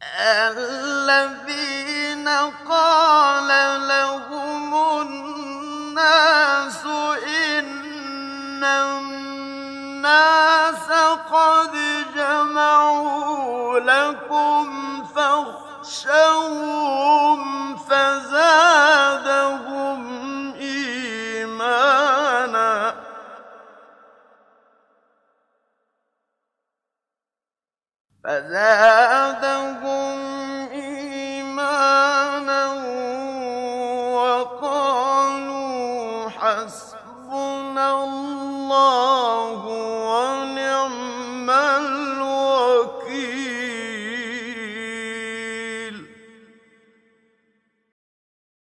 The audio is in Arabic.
الذين قال لهم الناس إن الناس قد جمعوا لكم فاخشوهم فزادهم إيمانا وقالوا حسبنا